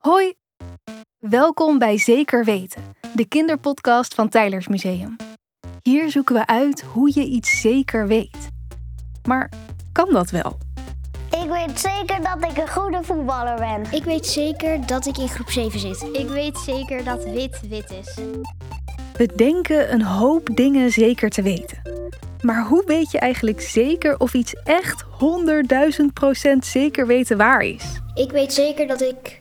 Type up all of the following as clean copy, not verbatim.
Hoi, welkom bij Zeker Weten, de kinderpodcast van Teylers Museum. Hier zoeken we uit hoe je iets zeker weet. Maar kan dat wel? Ik weet zeker dat ik een goede voetballer ben. Ik weet zeker dat ik in groep 7 zit. Ik weet zeker dat wit is. We denken een hoop dingen zeker te weten. Maar hoe weet je eigenlijk zeker of iets echt 100.000% zeker weten waar is? Ik weet zeker dat ik...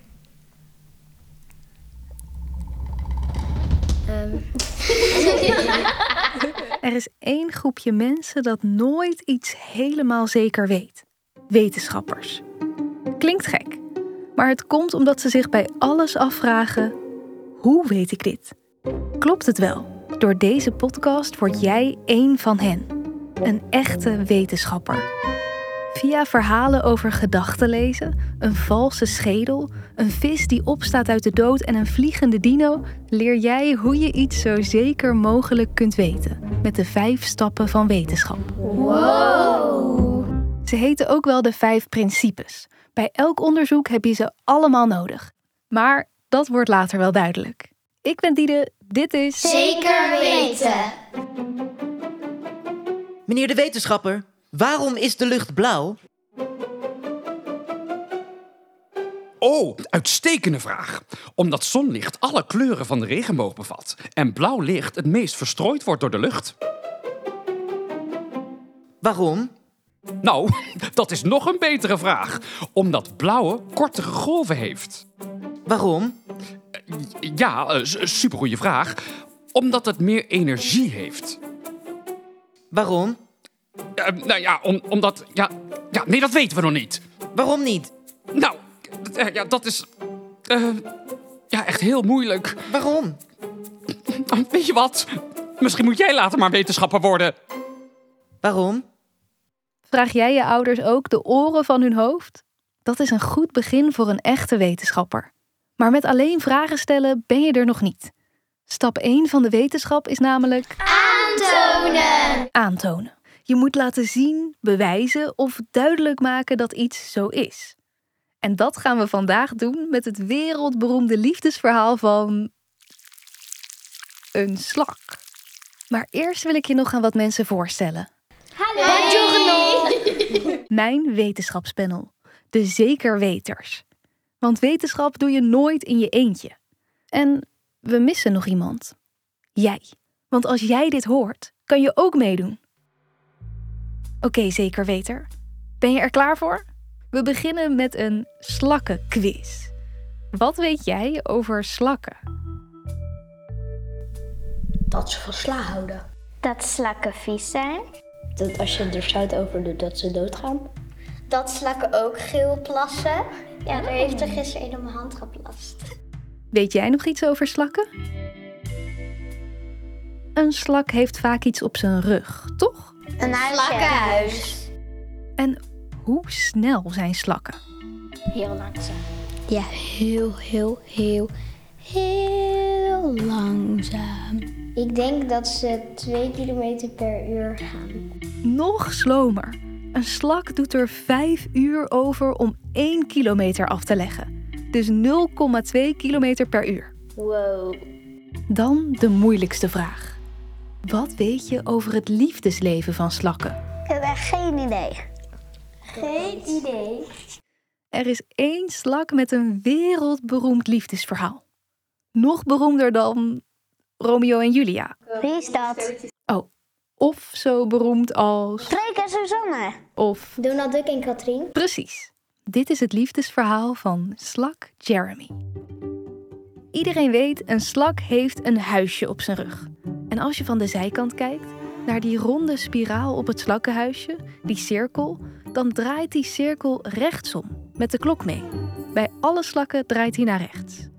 Er is één groepje mensen dat nooit iets helemaal zeker weet. Wetenschappers. Klinkt gek, maar het komt omdat ze zich bij alles afvragen: hoe weet ik dit? Klopt het wel? Door deze podcast word jij één van hen. Een echte wetenschapper. Via verhalen over gedachten lezen, een valse schedel, een vis die opstaat uit de dood en een vliegende dino, leer jij hoe je iets zo zeker mogelijk kunt weten. Met de 5 stappen van wetenschap. Wow! Ze heten ook wel de 5 principes. Bij elk onderzoek heb je ze allemaal nodig. Maar dat wordt later wel duidelijk. Ik ben Diede, dit is... Zeker weten! Meneer de wetenschapper, waarom is de lucht blauw? Oh, uitstekende vraag. Omdat zonlicht alle kleuren van de regenboog bevat en blauw licht het meest verstrooid wordt door de lucht. Waarom? Nou, dat is nog een betere vraag. Omdat blauwe kortere golven heeft. Waarom? Ja, supergoeie vraag. Omdat het meer energie heeft. Waarom? Nou ja, omdat... Ja, nee, dat weten we nog niet. Waarom niet? Nou, ja, dat is... echt heel moeilijk. Waarom? Weet je wat? Misschien moet jij later maar wetenschapper worden. Waarom? Vraag jij je ouders ook de oren van hun hoofd? Dat is een goed begin voor een echte wetenschapper. Maar met alleen vragen stellen ben je er nog niet. Stap 1 van de wetenschap is namelijk... Aantonen. Je moet laten zien, bewijzen of duidelijk maken dat iets zo is. En dat gaan we vandaag doen met het wereldberoemde liefdesverhaal van... een slak. Maar eerst wil ik je nog aan wat mensen voorstellen. Mijn wetenschapspanel. De zekerweters. Want wetenschap doe je nooit in je eentje. En we missen nog iemand. Jij. Want als jij dit hoort, kan je ook meedoen. Oké, zekerweter. Ben je er klaar voor? We beginnen met een slakkenquiz. Wat weet jij over slakken? Dat ze van sla houden. Dat slakken vies zijn. Dat als je er zout over doet, dat ze doodgaan. Dat slakken ook geel plassen. Ja, daar heeft er gisteren een op mijn hand geplast. Weet jij nog iets over slakken? Een slak heeft vaak iets op zijn rug, toch? Een Slakkenhuis. En hoe snel zijn slakken? Heel langzaam. Ja, heel langzaam. Ik denk dat ze 2 kilometer per uur gaan. Nog slomer. Een slak doet er 5 uur over om 1 kilometer af te leggen. Dus 0,2 kilometer per uur. Wow. Dan de moeilijkste vraag. Wat weet je over het liefdesleven van slakken? Ik heb echt geen idee. Geen idee. Er is 1 slak met een wereldberoemd liefdesverhaal. Nog beroemder dan Romeo en Julia. Wie is dat? Oh, of zo beroemd als... Freek en Suzanne. Of... Donald Duck en Katrien. Precies. Dit is het liefdesverhaal van slak Jeremy. Iedereen weet, een slak heeft een huisje op zijn rug. En als je van de zijkant kijkt, naar die ronde spiraal op het slakkenhuisje, die cirkel, dan draait die cirkel rechtsom, met de klok mee. Bij alle slakken draait hij naar rechts.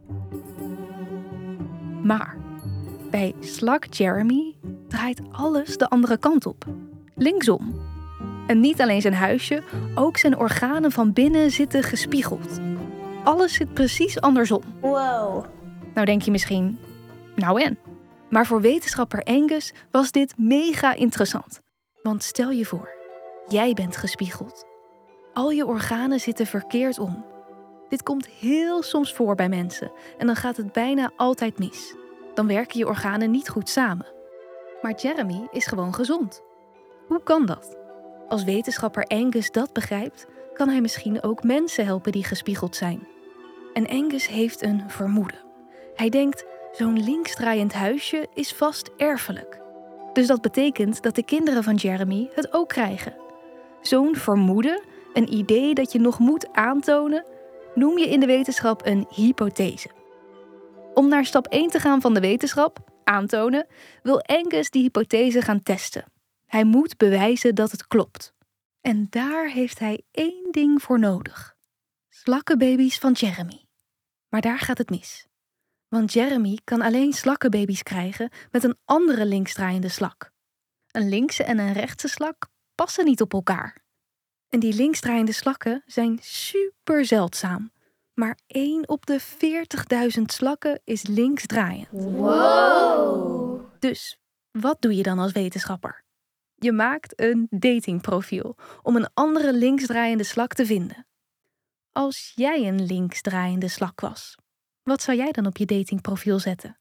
Maar bij slak Jeremy draait alles de andere kant op, linksom. En niet alleen zijn huisje, ook zijn organen van binnen zitten gespiegeld. Alles zit precies andersom. Wow. Nou denk je misschien, nou en? Maar voor wetenschapper Angus was dit mega interessant. Want stel je voor, jij bent gespiegeld. Al je organen zitten verkeerd om. Dit komt heel soms voor bij mensen en dan gaat het bijna altijd mis. Dan werken je organen niet goed samen. Maar Jeremy is gewoon gezond. Hoe kan dat? Als wetenschapper Angus dat begrijpt, kan hij misschien ook mensen helpen die gespiegeld zijn. En Angus heeft een vermoeden. Hij denkt, zo'n linksdraaiend huisje is vast erfelijk. Dus dat betekent dat de kinderen van Jeremy het ook krijgen. Zo'n vermoeden, een idee dat je nog moet aantonen, noem je in de wetenschap een hypothese. Om naar stap 1 te gaan van de wetenschap, aantonen, wil Angus die hypothese gaan testen. Hij moet bewijzen dat het klopt. En daar heeft hij 1 ding voor nodig. Slakkenbaby's van Jeremy. Maar daar gaat het mis. Want Jeremy kan alleen slakkenbaby's krijgen met een andere linksdraaiende slak. Een linkse en een rechtse slak passen niet op elkaar. En die linksdraaiende slakken zijn super zeldzaam. Maar 1 op de 40.000 slakken is linksdraaiend. Wow! Dus, wat doe je dan als wetenschapper? Je maakt een datingprofiel om een andere linksdraaiende slak te vinden. Als jij een linksdraaiende slak was, wat zou jij dan op je datingprofiel zetten?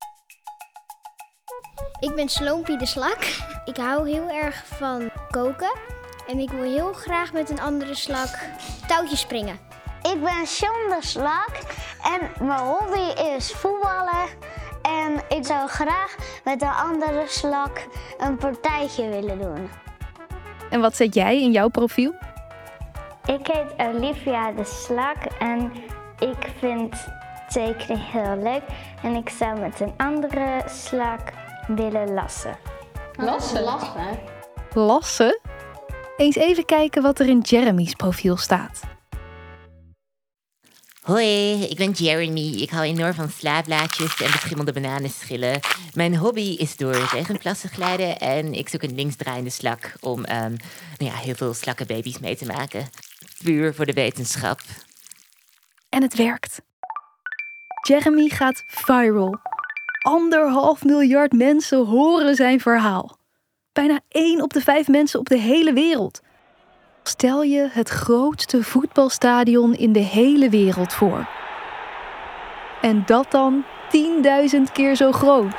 Ik ben Sloompie de slak. Ik hou heel erg van koken. En ik wil heel graag met een andere slak touwtjes springen. Ik ben Sean de slak en mijn hobby is voetballen. En ik zou graag met een andere slak een partijtje willen doen. En wat zet jij in jouw profiel? Ik heet Olivia de slak en ik vind tekenen heel leuk. En ik zou met een andere slak willen lassen. Lassen? Eens even kijken wat er in Jeremy's profiel staat. Hoi, ik ben Jeremy. Ik hou enorm van slaapblaadjes en beschimmelde bananenschillen. Mijn hobby is door regenplassen glijden en ik zoek een linksdraaiende slak om heel veel slakkenbaby's mee te maken. Puur voor de wetenschap. En het werkt. Jeremy gaat viral. 1,5 miljard mensen horen zijn verhaal. Bijna 1 op de 5 mensen op de hele wereld. Stel je het grootste voetbalstadion in de hele wereld voor. En dat dan 10.000 keer zo groot.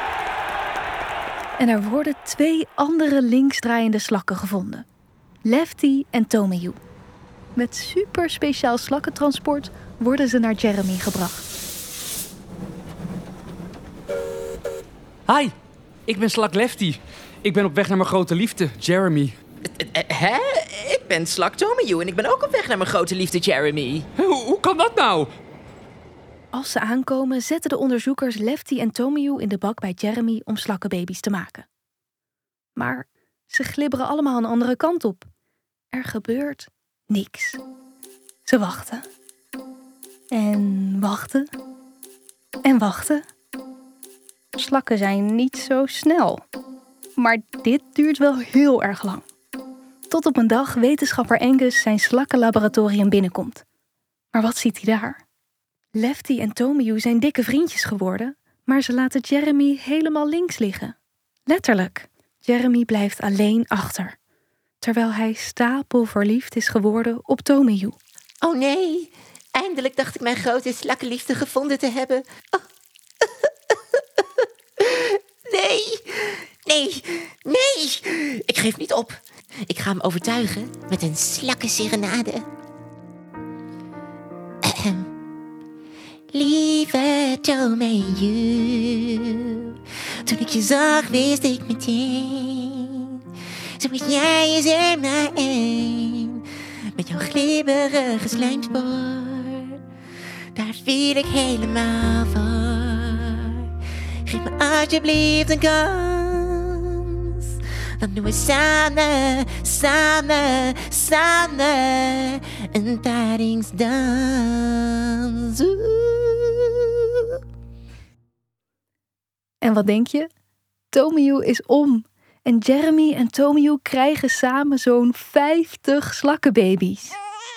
En er worden 2 andere linksdraaiende slakken gevonden. Lefty en Tomeyu. Met super speciaal slakkentransport worden ze naar Jeremy gebracht. Hi, ik ben slak Lefty. Ik ben op weg naar mijn grote liefde, Jeremy. Hè? Ik ben slak Tomeyu en ik ben ook op weg naar mijn grote liefde Jeremy. Hoe kan dat nou? Als ze aankomen, zetten de onderzoekers Lefty en Tomeyu in de bak bij Jeremy om slakkenbaby's te maken. Maar ze glibberen allemaal een andere kant op. Er gebeurt niks. Ze wachten. En wachten. En wachten. Slakken zijn niet zo snel. Maar dit duurt wel heel erg lang. Tot op een dag wetenschapper Angus zijn slakkenlaboratorium binnenkomt. Maar wat ziet hij daar? Lefty en Tomeyu zijn dikke vriendjes geworden, maar ze laten Jeremy helemaal links liggen. Letterlijk, Jeremy blijft alleen achter. Terwijl hij stapelverliefd is geworden op Tomeyu. Oh nee, eindelijk dacht ik mijn grote slakkenliefde gevonden te hebben. Oh. Nee, ik geef niet op. Ik ga hem overtuigen met een slakkenserenade. Lieve Tomeyu, toen ik je zag wist ik meteen, zoals jij is er maar één. Met jouw glibberige slijmspoor, daar viel ik helemaal voor. Geef me alsjeblieft een kans, dan doen we samen een paringsdans. En wat denk je? Tomeyu is om. En Jeremy en Tomeyu krijgen samen zo'n 50 slakkenbaby's.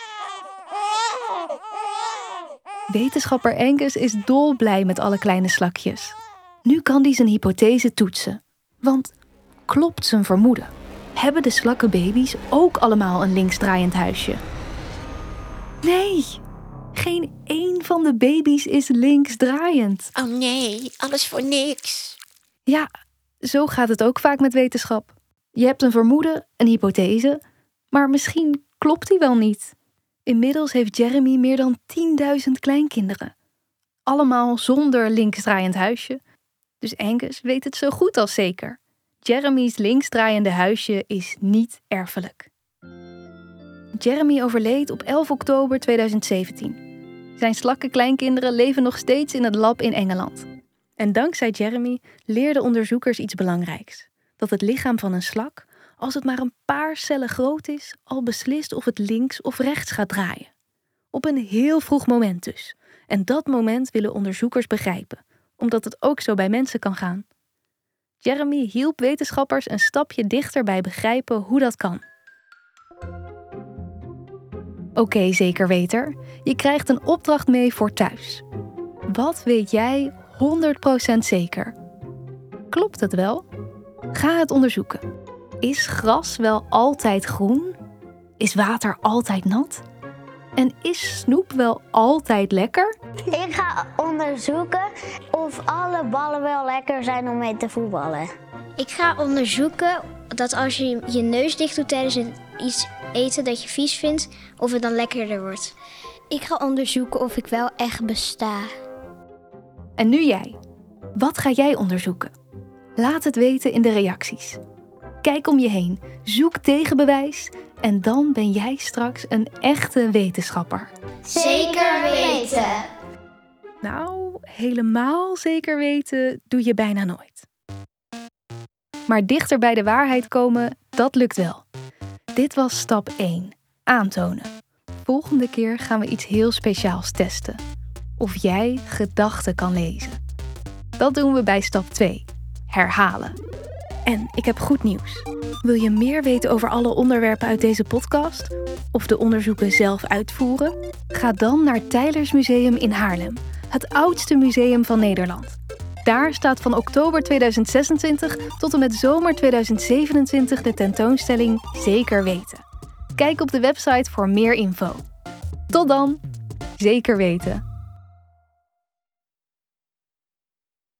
Wetenschapper Angus is dolblij met alle kleine slakjes. Nu kan hij zijn hypothese toetsen. Want klopt zijn vermoeden? Hebben de slakkenbaby's ook allemaal een linksdraaiend huisje? Nee, Geen één van de baby's is linksdraaiend. Oh nee, alles voor niks. Ja, zo gaat het ook vaak met wetenschap. Je hebt een vermoeden, een hypothese, maar misschien klopt die wel niet. Inmiddels heeft Jeremy meer dan 10.000 kleinkinderen. Allemaal zonder linksdraaiend huisje. Dus Angus weet het zo goed als zeker. Jeremy's linksdraaiende huisje is niet erfelijk. Jeremy overleed op 11 oktober 2017. Zijn slakkenkleinkinderen leven nog steeds in het lab in Engeland. En dankzij Jeremy leerden onderzoekers iets belangrijks. Dat het lichaam van een slak, als het maar een paar cellen groot is, al beslist of het links of rechts gaat draaien. Op een heel vroeg moment dus. En dat moment willen onderzoekers begrijpen, omdat het ook zo bij mensen kan gaan. Jeremy hielp wetenschappers een stapje dichter bij begrijpen hoe dat kan. Oké, zekerweter, je krijgt een opdracht mee voor thuis. Wat weet jij 100% zeker? Klopt het wel? Ga het onderzoeken. Is gras wel altijd groen? Is water altijd nat? En is snoep wel altijd lekker? Ik ga onderzoeken of alle ballen wel lekker zijn om mee te voetballen. Ik ga onderzoeken dat als je je neus dicht doet tijdens iets eten dat je vies vindt, of het dan lekkerder wordt. Ik ga onderzoeken of ik wel echt besta. En nu jij. Wat ga jij onderzoeken? Laat het weten in de reacties. Kijk om je heen, zoek tegenbewijs en dan ben jij straks een echte wetenschapper. Zeker weten. Nou, helemaal zeker weten doe je bijna nooit. Maar dichter bij de waarheid komen, dat lukt wel. Dit was stap 1, aantonen. Volgende keer gaan we iets heel speciaals testen. Of jij gedachten kan lezen. Dat doen we bij stap 2, herhalen. En ik heb goed nieuws. Wil je meer weten over alle onderwerpen uit deze podcast? Of de onderzoeken zelf uitvoeren? Ga dan naar Teylers Museum in Haarlem. Het oudste museum van Nederland. Daar staat van oktober 2026 tot en met zomer 2027 de tentoonstelling Zeker Weten. Kijk op de website voor meer info. Tot dan, zeker weten.